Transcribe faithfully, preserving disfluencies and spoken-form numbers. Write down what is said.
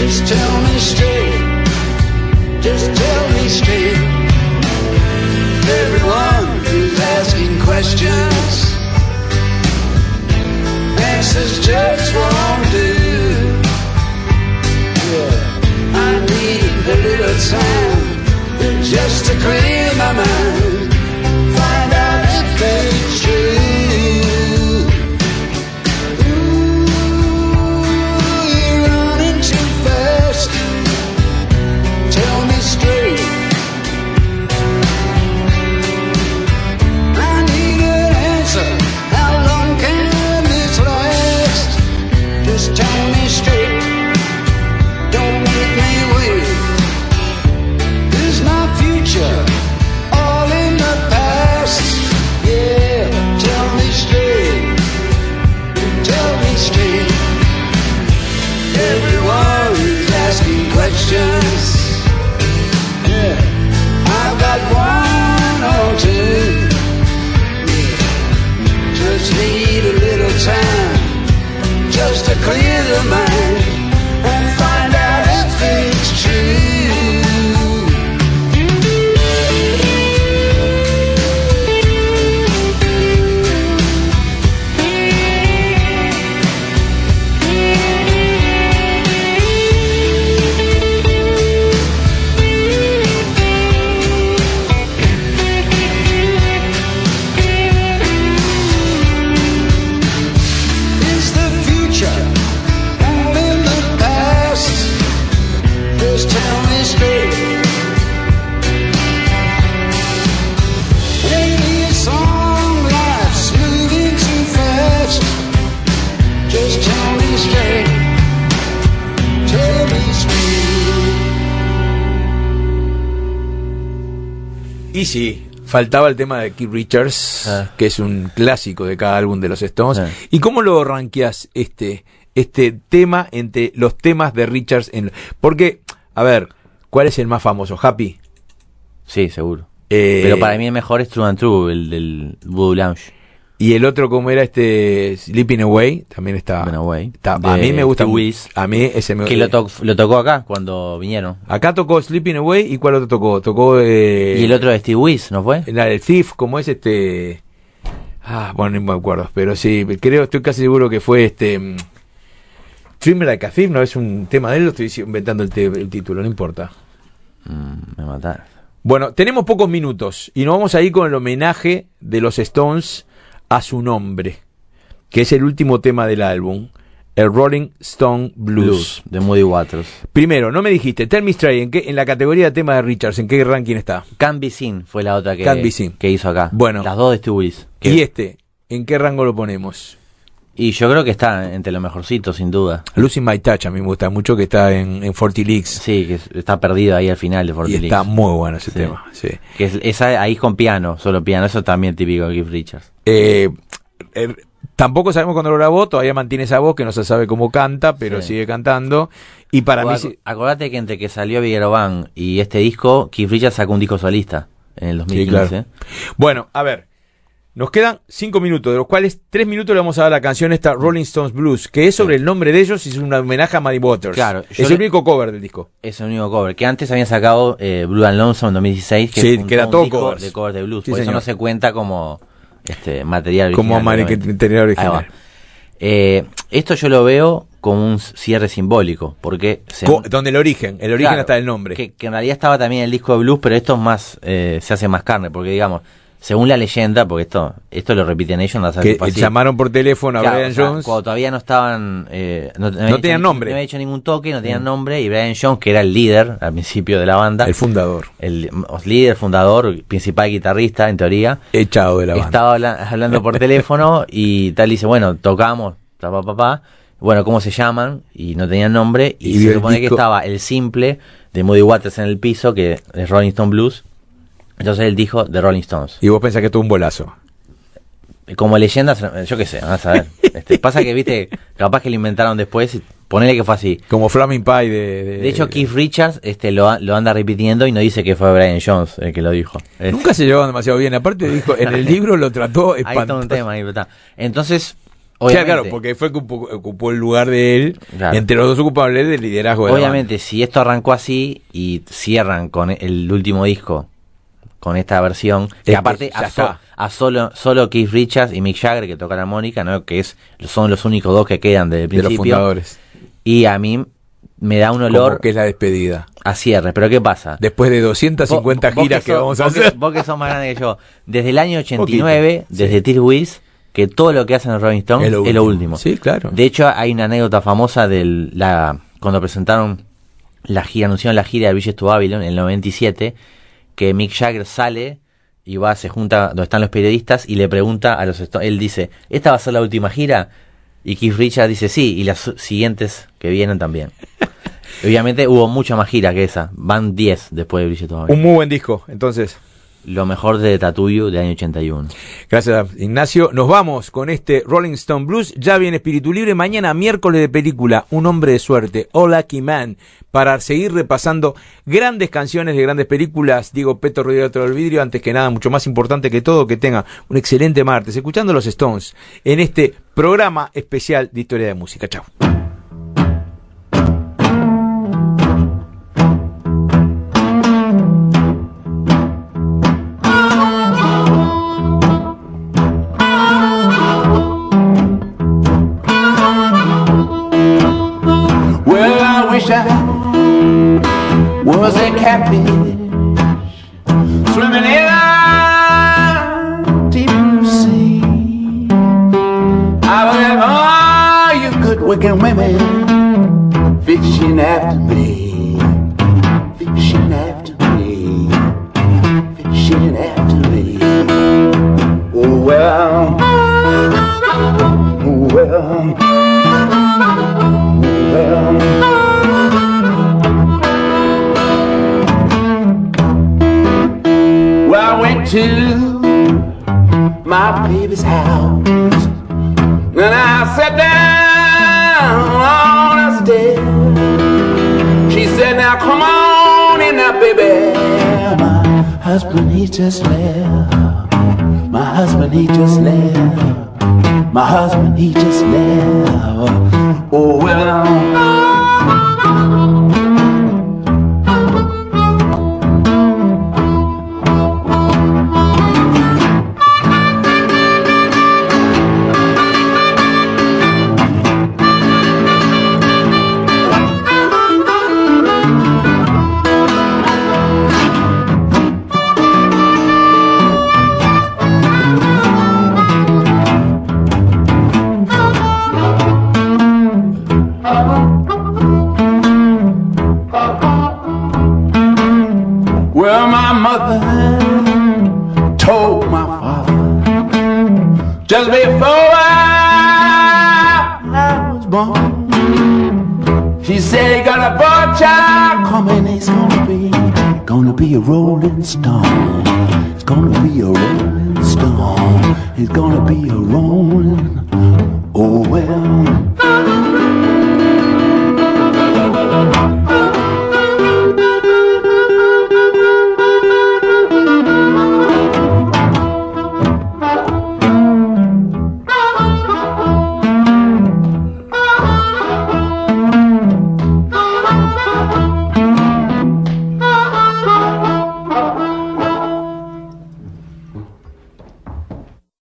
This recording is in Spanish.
Just tell me straight, just tell me straight. Everyone who's asking questions, answers just won't do. Yeah, I need a little time just to clear my mind, find out if it's true. Yeah, I've got one or two. Yeah, just need a little time just to clear the mind and find out if it's true. Y sí, faltaba el tema de Keith Richards, ah. que es un clásico de cada álbum de los Stones. Ah. ¿Y cómo lo rankeás este, este tema entre los temas de Richards? En, porque, a ver, ¿cuál es el más famoso? ¿Happy? Sí, seguro. Eh, Pero para mí el mejor es True and True, el del Voodoo Lounge. Y el otro, como era este Sleeping Away, también está. Away, está a mí me gusta mucho. A mí ese me que lo, to- lo tocó acá cuando vinieron. Acá tocó Sleeping Away. ¿Y cuál otro tocó? Tocó eh, y el otro de Steve Wiz, ¿no fue? La del Thief, como es este. Ah, bueno, no me acuerdo, pero sí, creo, estoy casi seguro que fue este. Dream Like a Thief, no es un tema de él, lo estoy inventando el, te- el título, no importa. Mm, me mataron. Bueno, tenemos pocos minutos y nos vamos a ir con el homenaje de los Stones a su nombre, que es el último tema del álbum, el Rolling Stone Blues, Blues de Muddy Waters. Primero, no me dijiste, Tell Me Straight, ¿en qué, en la categoría de tema de Richards, ¿en qué ranking está? Can't Be Seen fue la otra que, Can't Be Seen. que hizo acá. Bueno, las dos de Steve Wiz. ¿Y este? ¿En qué rango lo ponemos? Y yo creo que está entre los mejorcitos, sin duda. Losing My Touch, a mí me gusta mucho, que está en, en forty Leagues. Sí, que está perdido ahí al final de forty Leagues. Y está muy bueno ese sí. tema, sí. Que es, esa ahí con piano, solo piano, eso también típico de Keith Richards. Eh... Eh, tampoco sabemos cuándo lo grabó, todavía mantiene esa voz que no se sabe cómo canta, pero sí. sigue cantando. Y para o mí, ac- acordate que entre que salió Vigerovan y este disco, Keith Richards sacó un disco solista en el dos mil quince. Sí, claro. Bueno, a ver, nos quedan cinco minutos, de los cuales tres minutos le vamos a dar a la canción esta Rolling Stones Blues, que es sobre sí. el nombre de ellos y es un homenaje a Muddy Waters. Claro, es el le... único cover del disco. Es el único cover, que antes habían sacado eh, Blue and Lonesome en dos mil dieciséis, que, sí, es un, que era todo disco covers. de covers de blues, Sí, por señor. eso no se cuenta como este material original. Como material original. Eh, esto yo lo veo como un cierre simbólico, porque se, Co- donde el origen, el origen claro, está el nombre. Que, que en realidad estaba también en el disco de blues, pero esto es más, eh, se hace más carne, porque digamos, según la leyenda, porque esto esto lo repiten ellos, no que llamaron por teléfono a claro, Brian o sea, Jones cuando todavía no estaban eh, no, no, no tenían hecho, nombre, no había hecho ningún toque, no tenían mm. nombre, y Brian Jones, que era el líder al principio de la banda, el fundador, el líder, fundador, principal guitarrista en teoría, echado de la banda, estaba habla, hablando por teléfono y tal, dice, bueno, tocamos, papá, papá, bueno, ¿cómo se llaman? Y no tenían nombre, y, y se supone disco... que estaba el simple de Muddy Waters en el piso, que es Rolling Stone Blues. Entonces él dijo The Rolling Stones. Y vos pensás que esto es un bolazo. Como leyenda, yo qué sé, vas a ver. Este, pasa que, viste, capaz que lo inventaron después y ponele que fue así. Como Flaming Pie de... De, de hecho, Keith Richards este, lo, lo anda repitiendo y no dice que fue Brian Jones el que lo dijo. Este. Nunca se llevaban demasiado bien. Aparte dijo, en el libro lo trató espantoso. Ahí está un tema, ahí está. Entonces, Obviamente, claro, porque fue que ocupó, ocupó el lugar de él, claro. Entre los dos ocupables del liderazgo de obviamente, la banda. Si esto arrancó así y cierran con el último disco, con esta versión, que este, aparte a, so, a solo solo Keith Richards y Mick Jagger, que tocan la armónica, ¿no? Que es son los únicos dos que quedan desde el principio. De los fundadores. Y a mí me da un olor... Como que es la despedida. A cierre, pero ¿qué pasa? Después de doscientas cincuenta vos, giras vos que, que vamos sos, a hacer. Vos que, vos que sos más grande que yo, desde el año ochenta y nueve, Poquito, desde sí. Tear Wheels, que todo lo que hacen los Rolling Stones es lo, es lo último. Sí, claro. De hecho, hay una anécdota famosa de la cuando presentaron la gira, anunciaron la gira de Bridges to Babylon en el noventa y siete, que Mick Jagger sale y va, se junta donde están los periodistas y le pregunta a los Stones, él dice, ¿esta va a ser la última gira? Y Keith Richards dice, sí, y las siguientes que vienen también. Obviamente hubo mucha más gira que esa, van diez después de Bridges to Babylon. Un muy buen disco, entonces. Lo mejor de Tattoo You del año ochenta y uno. Gracias, Ignacio. Nos vamos con este Rolling Stone Blues. Ya viene Espíritu Libre. Mañana, miércoles de película, Un Hombre de Suerte, All Lucky Man, para seguir repasando grandes canciones de grandes películas. Diego Peto Rodríguez del Vidrio. Antes que nada, mucho más importante que todo, que tenga un excelente martes, escuchando los Stones en este programa especial de Historia de Música. Chao. Was a catfish swimming in a deep blue sea. I was at all you good wicked women fishing after me, fishing after me, fishing after me. Oh well, oh well, oh well. I went to my baby's house and I sat down on a step. She said, now come on in now, baby. My husband, he just left. My husband, he just left. My husband, he just left. Oh, well. Well, my mother told my father just before I, I was born. She said, "You got a boy child coming, he's gonna be, gonna be a rolling stone. It's gonna be a rolling stone. It's gonna be a rolling, oh well."